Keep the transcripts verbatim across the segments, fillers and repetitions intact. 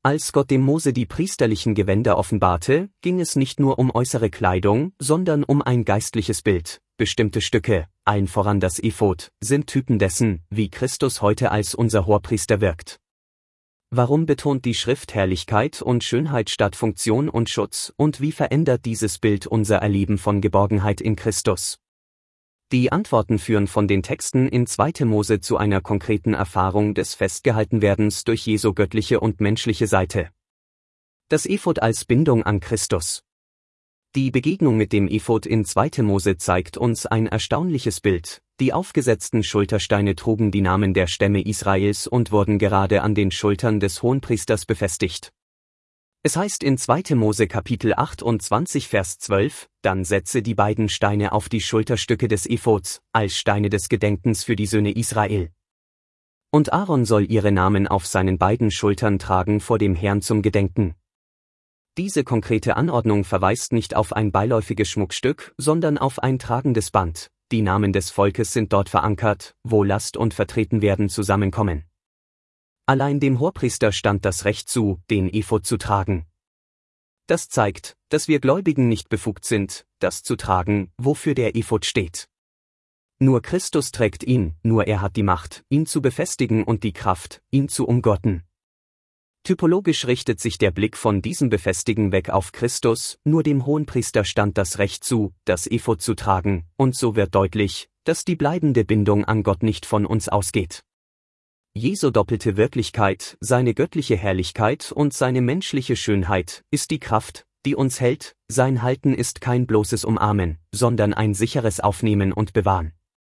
Als Gott dem Mose die priesterlichen Gewänder offenbarte, ging es nicht nur um äußere Kleidung, sondern um ein geistliches Bild. Bestimmte Stücke, allen voran das Ephod, sind Typen dessen, wie Christus heute als unser Hohepriester wirkt. Warum betont die Schrift Herrlichkeit und Schönheit statt Funktion und Schutz, und wie verändert dieses Bild unser Erleben von Geborgenheit in Christus? Die Antworten führen von den Texten in zweiter Mose zu einer konkreten Erfahrung des Festgehaltenwerdens durch Jesu göttliche und menschliche Seite. Das Ephod als Bindung an Christus. Die Begegnung mit dem Ephod in zweiter Mose zeigt uns ein erstaunliches Bild. Die aufgesetzten Schultersteine trugen die Namen der Stämme Israels und wurden gerade an den Schultern des Hohenpriesters befestigt. Es heißt in zweiter Mose Kapitel achtundzwanzig Vers zwölf, dann setze die beiden Steine auf die Schulterstücke des Ephods, als Steine des Gedenkens für die Söhne Israel. Und Aaron soll ihre Namen auf seinen beiden Schultern tragen vor dem Herrn zum Gedenken. Diese konkrete Anordnung verweist nicht auf ein beiläufiges Schmuckstück, sondern auf ein tragendes Band. Die Namen des Volkes sind dort verankert, wo Last und Vertretenwerden zusammenkommen. Allein dem Hohepriester stand das Recht zu, den Ephod zu tragen. Das zeigt, dass wir Gläubigen nicht befugt sind, das zu tragen, wofür der Ephod steht. Nur Christus trägt ihn, nur er hat die Macht, ihn zu befestigen und die Kraft, ihn zu umgürten. Typologisch richtet sich der Blick von diesem Befestigen weg auf Christus, nur dem Hohenpriester stand das Recht zu, das Ephod zu tragen, und so wird deutlich, dass die bleibende Bindung an Gott nicht von uns ausgeht. Jesu doppelte Wirklichkeit, seine göttliche Herrlichkeit und seine menschliche Schönheit, ist die Kraft, die uns hält. Sein Halten ist kein bloßes Umarmen, sondern ein sicheres Aufnehmen und Bewahren.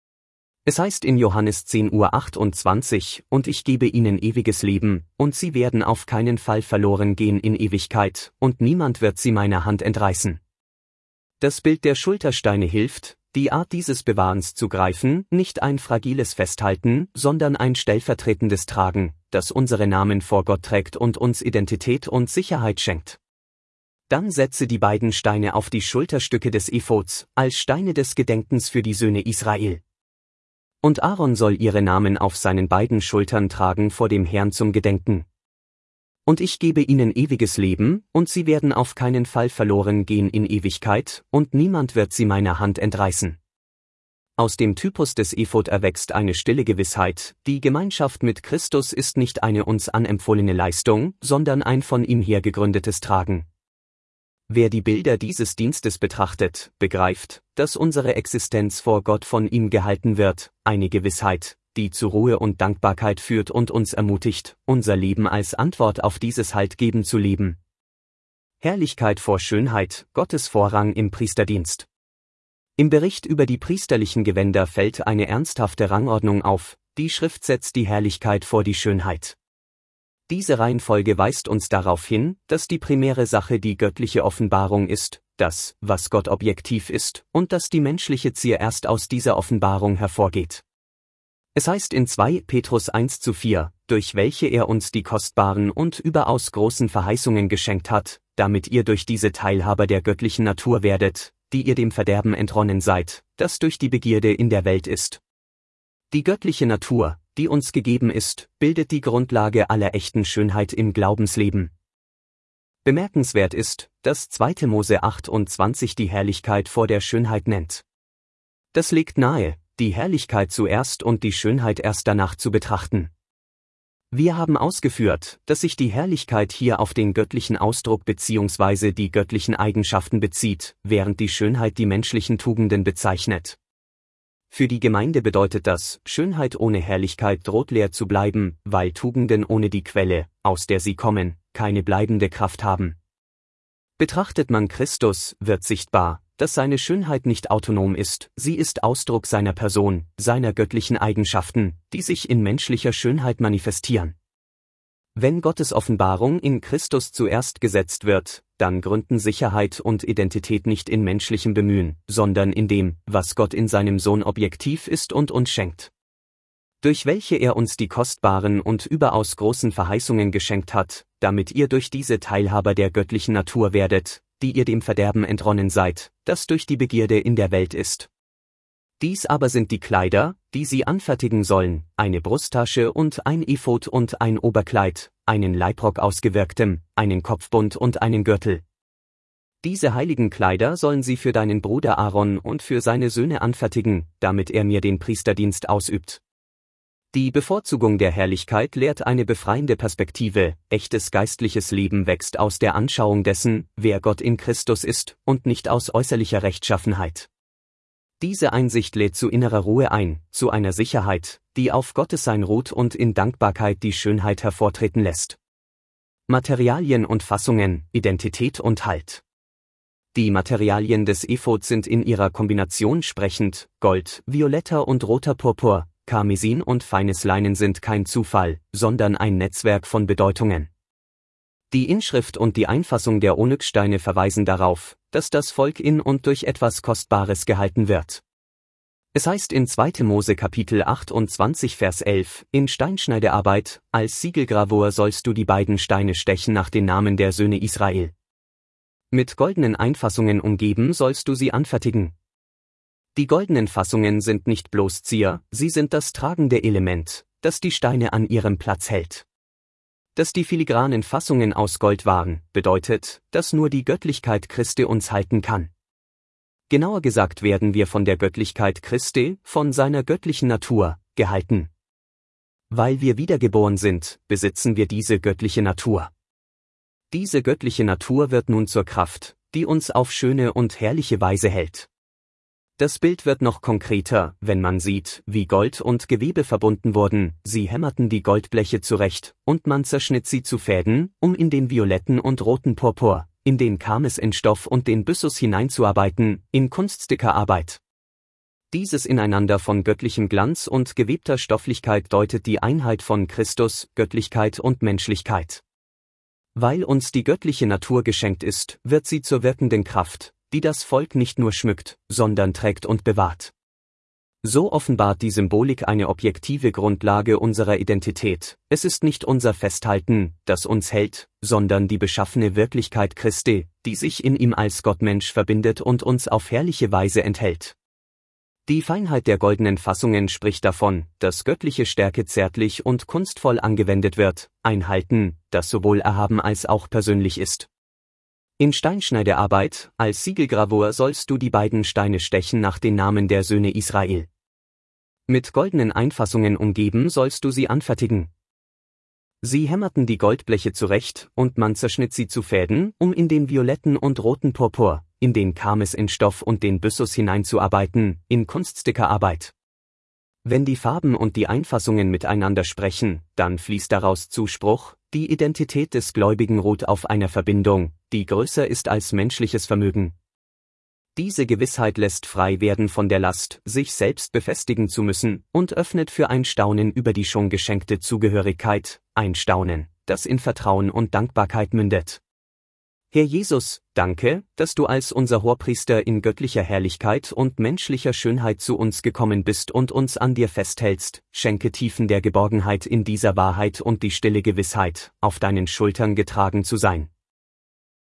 Es heißt in Johannes zehn Uhr achtundzwanzig, und ich gebe ihnen ewiges Leben, und sie werden auf keinen Fall verloren gehen in Ewigkeit, und niemand wird sie meiner Hand entreißen. Das Bild der Schultersteine hilft, die Art dieses Bewahrens zu greifen, nicht ein fragiles Festhalten, sondern ein stellvertretendes Tragen, das unsere Namen vor Gott trägt und uns Identität und Sicherheit schenkt. Dann setze die beiden Steine auf die Schulterstücke des Ephods, als Steine des Gedenkens für die Söhne Israel. Und Aaron soll ihre Namen auf seinen beiden Schultern tragen vor dem Herrn zum Gedenken. Und ich gebe ihnen ewiges Leben, und sie werden auf keinen Fall verloren gehen in Ewigkeit, und niemand wird sie meiner Hand entreißen. Aus dem Typus des Ephod erwächst eine stille Gewissheit, die Gemeinschaft mit Christus ist nicht eine uns anempfohlene Leistung, sondern ein von ihm her gegründetes Tragen. Wer die Bilder dieses Dienstes betrachtet, begreift, dass unsere Existenz vor Gott von ihm gehalten wird, eine Gewissheit, die zu Ruhe und Dankbarkeit führt und uns ermutigt, unser Leben als Antwort auf dieses Haltgeben zu leben. Herrlichkeit vor Schönheit, Gottes Vorrang im Priesterdienst. Im Bericht über die priesterlichen Gewänder fällt eine ernsthafte Rangordnung auf, die Schrift setzt die Herrlichkeit vor die Schönheit. Diese Reihenfolge weist uns darauf hin, dass die primäre Sache die göttliche Offenbarung ist, das, was Gott objektiv ist, und dass die menschliche Zier erst aus dieser Offenbarung hervorgeht. Es heißt in zweiter Petrus eins zu vier, durch welche er uns die kostbaren und überaus großen Verheißungen geschenkt hat, damit ihr durch diese Teilhaber der göttlichen Natur werdet, die ihr dem Verderben entronnen seid, das durch die Begierde in der Welt ist. Die göttliche Natur, die uns gegeben ist, bildet die Grundlage aller echten Schönheit im Glaubensleben. Bemerkenswert ist, dass zweiter Mose achtundzwanzig die Herrlichkeit vor der Schönheit nennt. Das legt nahe, die Herrlichkeit zuerst und die Schönheit erst danach zu betrachten. Wir haben ausgeführt, dass sich die Herrlichkeit hier auf den göttlichen Ausdruck bzw. die göttlichen Eigenschaften bezieht, während die Schönheit die menschlichen Tugenden bezeichnet. Für die Gemeinde bedeutet das, Schönheit ohne Herrlichkeit droht leer zu bleiben, weil Tugenden ohne die Quelle, aus der sie kommen, keine bleibende Kraft haben. Betrachtet man Christus, wird sichtbar, dass seine Schönheit nicht autonom ist, sie ist Ausdruck seiner Person, seiner göttlichen Eigenschaften, die sich in menschlicher Schönheit manifestieren. Wenn Gottes Offenbarung in Christus zuerst gesetzt wird, dann gründen Sicherheit und Identität nicht in menschlichem Bemühen, sondern in dem, was Gott in seinem Sohn objektiv ist und uns schenkt. Durch welche er uns die kostbaren und überaus großen Verheißungen geschenkt hat, damit ihr durch diese Teilhaber der göttlichen Natur werdet, die ihr dem Verderben entronnen seid, das durch die Begierde in der Welt ist. Dies aber sind die Kleider, die sie anfertigen sollen, eine Brusttasche und ein Ephod und ein Oberkleid, einen Leibrock aus Gewirktem, einen Kopfbund und einen Gürtel. Diese heiligen Kleider sollen sie für deinen Bruder Aaron und für seine Söhne anfertigen, damit er mir den Priesterdienst ausübt. Die Bevorzugung der Herrlichkeit lehrt eine befreiende Perspektive, echtes geistliches Leben wächst aus der Anschauung dessen, wer Gott in Christus ist, und nicht aus äußerlicher Rechtschaffenheit. Diese Einsicht lädt zu innerer Ruhe ein, zu einer Sicherheit, die auf Gottessein ruht und in Dankbarkeit die Schönheit hervortreten lässt. Materialien und Fassungen, Identität und Halt. Die Materialien des Ephod sind in ihrer Kombination sprechend, Gold, violetter und roter Purpur, Karmesin und feines Leinen sind kein Zufall, sondern ein Netzwerk von Bedeutungen. Die Inschrift und die Einfassung der Onyxsteine verweisen darauf, dass das Volk in und durch etwas Kostbares gehalten wird. Es heißt in zweiter Mose Kapitel achtundzwanzig Vers elf, in Steinschneidearbeit, als Siegelgravur sollst du die beiden Steine stechen nach den Namen der Söhne Israel. Mit goldenen Einfassungen umgeben sollst du sie anfertigen. Die goldenen Fassungen sind nicht bloß Zier, sie sind das tragende Element, das die Steine an ihrem Platz hält. Dass die filigranen Fassungen aus Gold waren, bedeutet, dass nur die Göttlichkeit Christi uns halten kann. Genauer gesagt werden wir von der Göttlichkeit Christi, von seiner göttlichen Natur, gehalten. Weil wir wiedergeboren sind, besitzen wir diese göttliche Natur. Diese göttliche Natur wird nun zur Kraft, die uns auf schöne und herrliche Weise hält. Das Bild wird noch konkreter, wenn man sieht, wie Gold und Gewebe verbunden wurden, sie hämmerten die Goldbleche zurecht, und man zerschnitt sie zu Fäden, um in den violetten und roten Purpur, in den Karmes in Stoff und den Byssus hineinzuarbeiten, in Kunststickerarbeit. Dieses Ineinander von göttlichem Glanz und gewebter Stofflichkeit deutet die Einheit von Christus, Göttlichkeit und Menschlichkeit. Weil uns die göttliche Natur geschenkt ist, wird sie zur wirkenden Kraft, die das Volk nicht nur schmückt, sondern trägt und bewahrt. So offenbart die Symbolik eine objektive Grundlage unserer Identität. Es ist nicht unser Festhalten, das uns hält, sondern die beschaffene Wirklichkeit Christi, die sich in ihm als Gottmensch verbindet und uns auf herrliche Weise enthält. Die Feinheit der goldenen Fassungen spricht davon, dass göttliche Stärke zärtlich und kunstvoll angewendet wird, ein Halten, das sowohl erhaben als auch persönlich ist. In Steinschneidearbeit, als Siegelgravur sollst du die beiden Steine stechen nach den Namen der Söhne Israel. Mit goldenen Einfassungen umgeben sollst du sie anfertigen. Sie hämmerten die Goldbleche zurecht, und man zerschnitt sie zu Fäden, um in den violetten und roten Purpur, in den Karmes in Stoff und den Byssus hineinzuarbeiten, in Kunststickerarbeit. Wenn die Farben und die Einfassungen miteinander sprechen, dann fließt daraus Zuspruch, die Identität des Gläubigen ruht auf einer Verbindung, die größer ist als menschliches Vermögen. Diese Gewissheit lässt frei werden von der Last, sich selbst befestigen zu müssen, und öffnet für ein Staunen über die schon geschenkte Zugehörigkeit, ein Staunen, das in Vertrauen und Dankbarkeit mündet. Herr Jesus, danke, dass du als unser Hohepriester in göttlicher Herrlichkeit und menschlicher Schönheit zu uns gekommen bist und uns an dir festhältst, schenke Tiefen der Geborgenheit in dieser Wahrheit und die stille Gewissheit, auf deinen Schultern getragen zu sein.